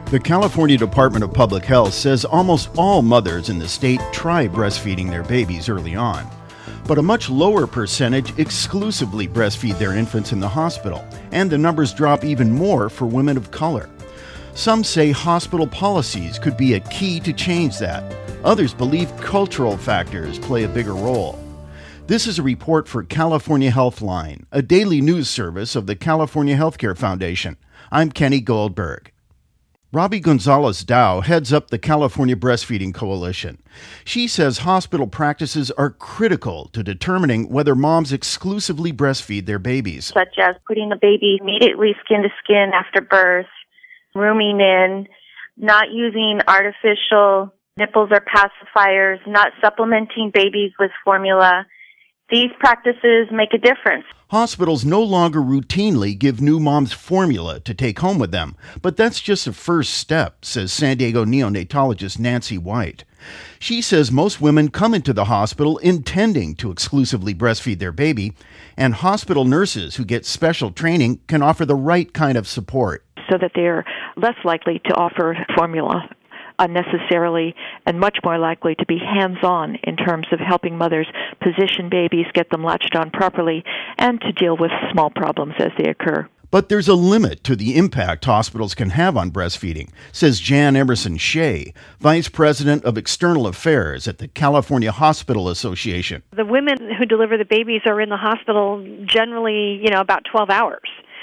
The California Department of Public Health says almost all mothers in the state try breastfeeding their babies early on, but a much lower percentage exclusively breastfeed their infants in the hospital, and the numbers drop even more for women of color. Some say hospital policies could be a key to change that. Others believe cultural factors play a bigger role. This is a report for California Healthline, a daily news service of the California Healthcare Foundation. I'm Kenny Goldberg. Robbie Gonzalez Dow heads up the California Breastfeeding Coalition. She says hospital practices are critical to determining whether moms exclusively breastfeed their babies. Such as putting the baby immediately skin to skin after birth, rooming in, not using artificial nipples or pacifiers, not supplementing babies with formula. These practices make a difference. Hospitals no longer routinely give new moms formula to take home with them, but that's just a first step, says San Diego neonatologist Nancy White. She says most women come into the hospital intending to exclusively breastfeed their baby, and hospital nurses who get special training can offer the right kind of support. So that they're less likely to offer formula unnecessarily and much more likely to be hands-on in terms of helping mothers position babies, get them latched on properly, and to deal with small problems as they occur. But there's a limit to the impact hospitals can have on breastfeeding, says Jan Emerson Shea, Vice President of External Affairs at the California Hospital Association. The women who deliver the babies are in the hospital generally, about 12 hours.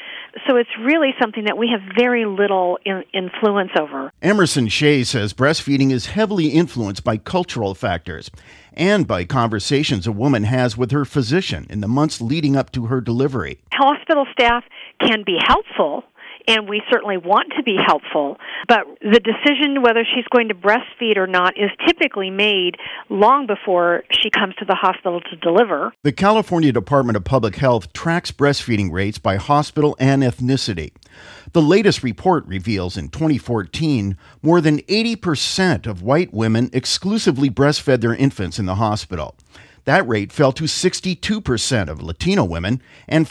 So it's really something that we have very little influence over. Emerson Shea says breastfeeding is heavily influenced by cultural factors and by conversations a woman has with her physician in the months leading up to her delivery. Hospital staff can be helpful, and we certainly want to be helpful, but the decision whether she's going to breastfeed or not is typically made long before she comes to the hospital to deliver. The California Department of Public Health tracks breastfeeding rates by hospital and ethnicity. The latest report reveals in 2014, more than 80% of white women exclusively breastfed their infants in the hospital. That rate fell to 62% of Latino women and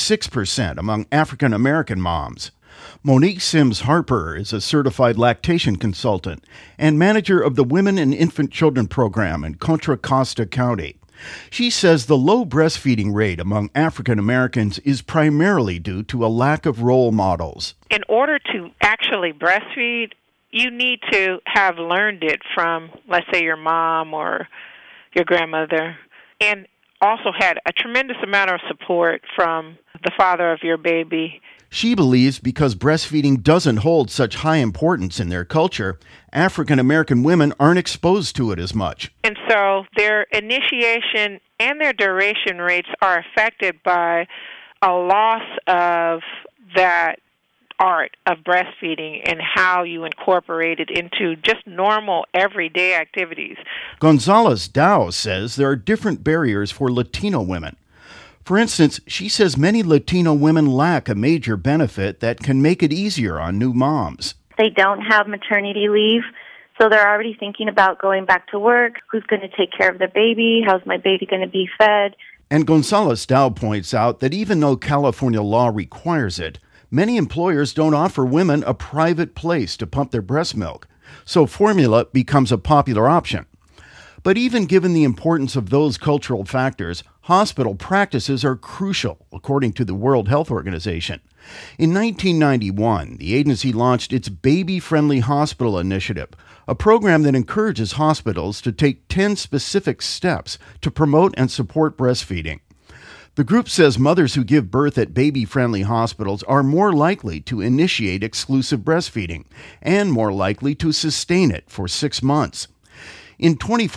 56% among African American moms. Monique Sims Harper is a certified lactation consultant and manager of the Women and Infant Children program in Contra Costa County. She says the low breastfeeding rate among African Americans is primarily due to a lack of role models. In order to actually breastfeed, you need to have learned it from, let's say, your mom or your grandmother, and also had a tremendous amount of support from the father of your baby. She believes because breastfeeding doesn't hold such high importance in their culture, African American women aren't exposed to it as much. And so their initiation and their duration rates are affected by a loss of that art of breastfeeding and how you incorporate it into just normal everyday activities. Gonzalez Dow says there are different barriers for Latino women. For instance, she says many Latino women lack a major benefit that can make it easier on new moms. They don't have maternity leave, so they're already thinking about going back to work. Who's going to take care of the baby? How's my baby going to be fed? And Gonzalez Dow points out that even though California law requires it, many employers don't offer women a private place to pump their breast milk, so formula becomes a popular option. But even given the importance of those cultural factors, hospital practices are crucial, according to the World Health Organization. In 1991, the agency launched its Baby-Friendly Hospital Initiative, a program that encourages hospitals to take 10 specific steps to promote and support breastfeeding. The group says mothers who give birth at baby-friendly hospitals are more likely to initiate exclusive breastfeeding and more likely to sustain it for 6 months. In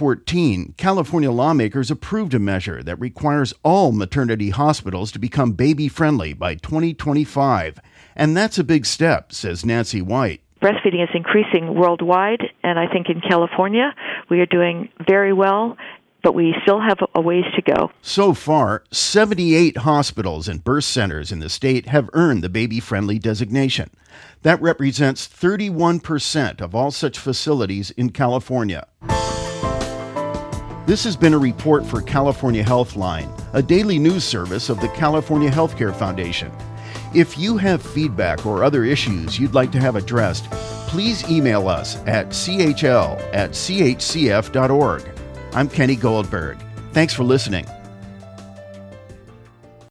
2014, California lawmakers approved a measure that requires all maternity hospitals to become baby-friendly by 2025. And that's a big step, says Nancy White. Breastfeeding is increasing worldwide, and I think in California we are doing very well, but we still have a ways to go. So far, 78 hospitals and birth centers in the state have earned the baby-friendly designation. That represents 31% of all such facilities in California. This has been a report for California Healthline, a daily news service of the California Healthcare Foundation. If you have feedback or other issues you'd like to have addressed, please email us at chl@chcf.org. I'm Kenny Goldberg. Thanks for listening.